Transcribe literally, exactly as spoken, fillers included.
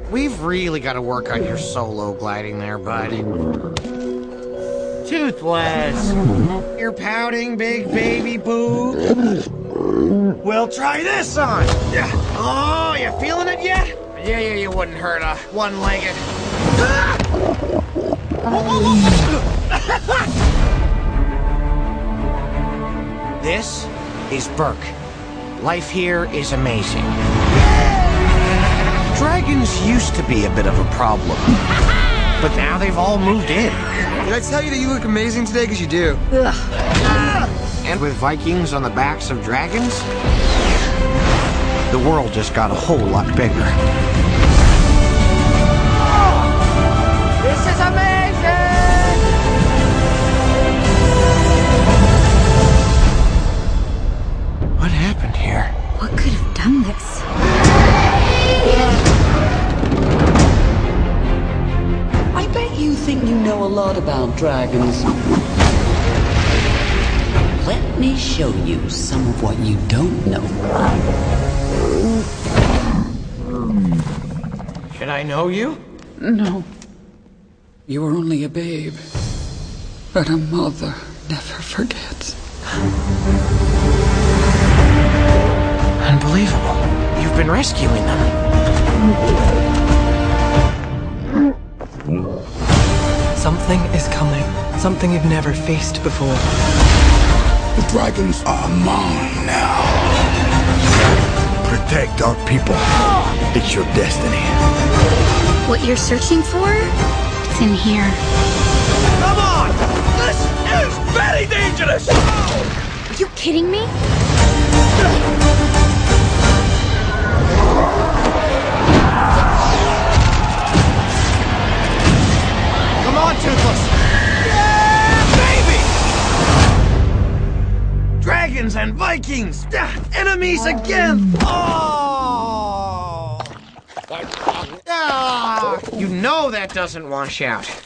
we've really got to work on your solo gliding there, bud. Toothless! You're pouting, big baby boo? We'll try this on! Yeah. Oh, you feeling it yet? Yeah, yeah, you wouldn't hurt a one-legged. This is Burke. Life here is amazing. Dragons used to be a bit of a problem, but now they've all moved in. Did I tell you that you look amazing today? Because you do. And with Vikings on the backs of dragons, the world just got a whole lot bigger. This is amazing! What happened here? What could have done this? I bet you think you know a lot about dragons. Let me show you some of what you don't know. Should I know you? No. You were only a babe. But a mother never forgets. Unbelievable. You've been rescuing them. Something is coming. Something you've never faced before. The dragons are mine now. Protect our people. It's your destiny. What you're searching for? It's in here. Come on! This is very dangerous! Are you kidding me? Come on, Toothless! Yeah, baby! Dragons and Vikings! Ah, enemies again! Oh! Ah, you know that doesn't wash out.